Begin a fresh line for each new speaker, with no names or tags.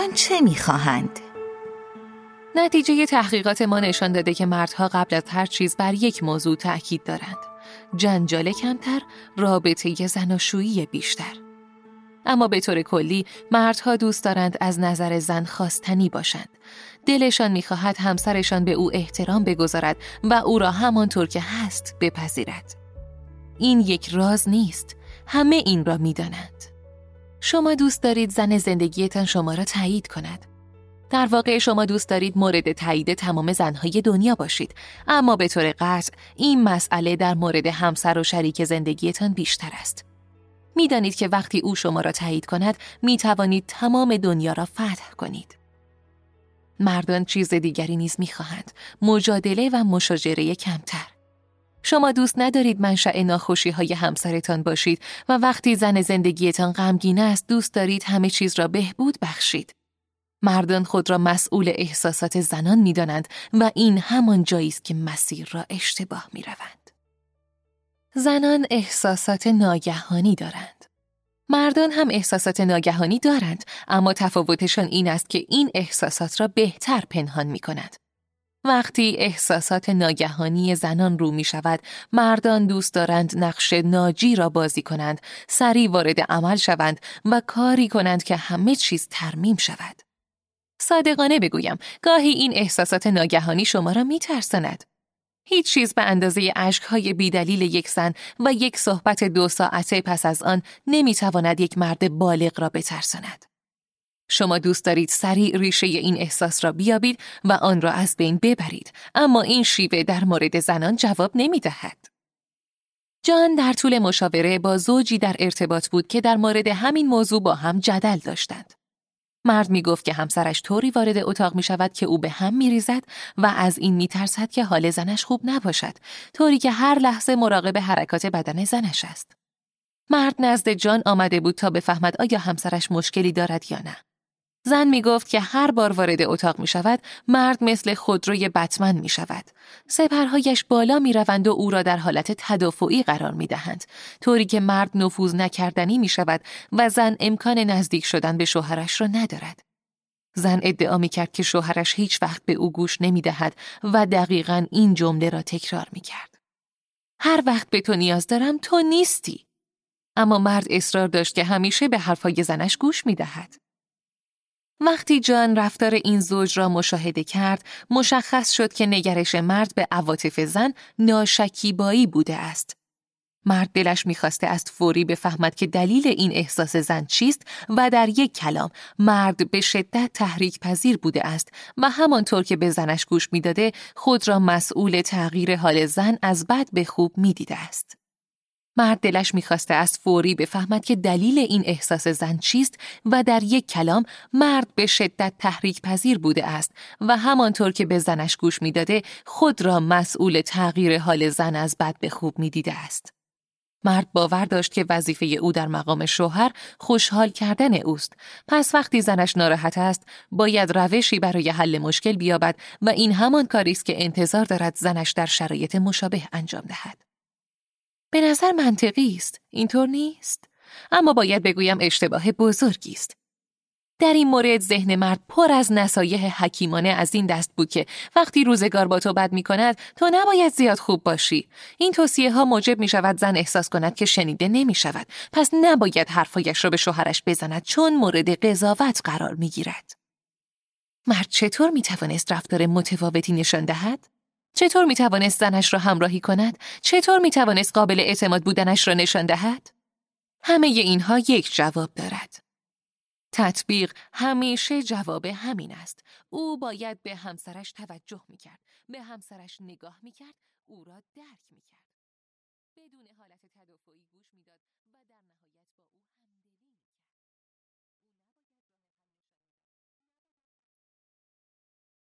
مردان چه می‌خواهند؟
نتیجه تحقیقات ما نشان داده که مردها قبل از هر چیز بر یک موضوع تأکید دارند: جنجال کمتر، رابطه زناشویی بیشتر. اما به طور کلی مردها دوست دارند از نظر زن خواستنی باشند. دلشان می‌خواهد همسرشان به او احترام بگذارد و او را همانطور که هست بپذیرد. این یک راز نیست، همه این را می‌دانند. شما دوست دارید زن زندگیتان شما را تایید کند. در واقع شما دوست دارید مورد تایید تمام زنهای دنیا باشید، اما به طور قطع این مسئله در مورد همسر و شریک زندگیتان بیشتر است. می‌دانید که وقتی او شما را تایید کند، می‌توانید تمام دنیا را فتح کنید. مردان چیز دیگری نیز می‌خواهند: مجادله و مشاجره کمتر. شما دوست ندارید منشأ ناخوشی‌های همسرتان باشید و وقتی زن زندگیتان غمگین است دوست دارید همه چیز را بهبود بخشید. مردان خود را مسئول احساسات زنان می‌دانند و این همان جایی است که مسیر را اشتباه می‌روند. زنان احساسات ناگهانی دارند. مردان هم احساسات ناگهانی دارند، اما تفاوتشان این است که این احساسات را بهتر پنهان می‌کند. وقتی احساسات ناگهانی زنان رو می شود، مردان دوست دارند نقش ناجی را بازی کنند، سریع وارد عمل شوند و کاری کنند که همه چیز ترمیم شود. صادقانه بگویم، گاهی این احساسات ناگهانی شما را می ترساند. هیچ چیز به اندازه اشک‌های بی‌دلیل یک زن و یک صحبت 2 ساعته پس از آن نمی تواند یک مرد بالغ را بترساند. شما دوست دارید سریع ریشه این احساس را بیابید و آن را از بین ببرید، اما این شیوه در مورد زنان جواب نمی دهد. جان در طول مشاوره با زوجی در ارتباط بود که در مورد همین موضوع با هم جدل داشتند. مرد می گفت که همسرش طوری وارد اتاق می شود که او به هم می ریزد و از این می ترسد که حال زنش خوب نباشد، طوری که هر لحظه مراقب حرکات بدن زنش است. مرد نزد جان آمده بود تا بفهمد آیا همسرش مشکلی دارد یا نه. زن می گفت که هر بار وارد اتاق می شود، مرد مثل خودروی بتمن می شود. سپرهایش بالا می روند و او را در حالت تدافعی قرار می دهند، طوری که مرد نفوذ نکردنی می شود و زن امکان نزدیک شدن به شوهرش را ندارد. زن ادعا می کرد که شوهرش هیچ وقت به او گوش نمی دهد و دقیقاً این جمله را تکرار می کرد: هر وقت به تو نیاز دارم تو نیستی. اما مرد اصرار داشت که همیشه به حرفای زنش گوش می دهد. وقتی جان رفتار این زوج را مشاهده کرد، مشخص شد که نگرش مرد به عواطف زن ناشکیبایی بوده است. مرد دلش می‌خواسته است فوری بفهمد که دلیل این احساس زن چیست و در یک کلام مرد به شدت تحریک پذیر بوده است و همانطور که به زنش گوش می‌داده خود را مسئول تغییر حال زن از بد به خوب می‌دیده است. مرد دلش می‌خواسته است فوری بفهمد که دلیل این احساس زن چیست و در یک کلام مرد به شدت تحریک پذیر بوده است و همانطور که به زنش گوش می‌داده خود را مسئول تغییر حال زن از بد به خوب می‌دیده است. مرد باور داشت که وظیفه او در مقام شوهر خوشحال کردن اوست. پس وقتی زنش ناراحت است، باید روشی برای حل مشکل بیابد و این همان کاری است که انتظار دارد زنش در شرایط مشابه انجام دهد. به نظر منطقی است، اینطور نیست؟ اما باید بگویم اشتباه بزرگی است. در این مورد ذهن مرد پر از نصایح حکیمانه از این دست بود که وقتی روزگار با تو بد می کند تو نباید زیاد خوب باشی. این توصیه ها موجب می شود زن احساس کند که شنیده نمی شود، پس نباید حرفایش را به شوهرش بزند چون مورد قضاوت قرار می گیرد. مرد چطور می توانست رفتار متفاوتی نشان دهد؟ چطور می توانست زنش را همراهی کند؟ چطور می توانست قابل اعتماد بودنش را نشان دهد؟ همه اینها یک جواب دارد. تطبیق همیشه جواب همین است. او باید به همسرش توجه می‌کرد، به همسرش نگاه می‌کرد، او را درک می‌کرد. بدون حالت تدافعی گوش می‌داد و در نهایت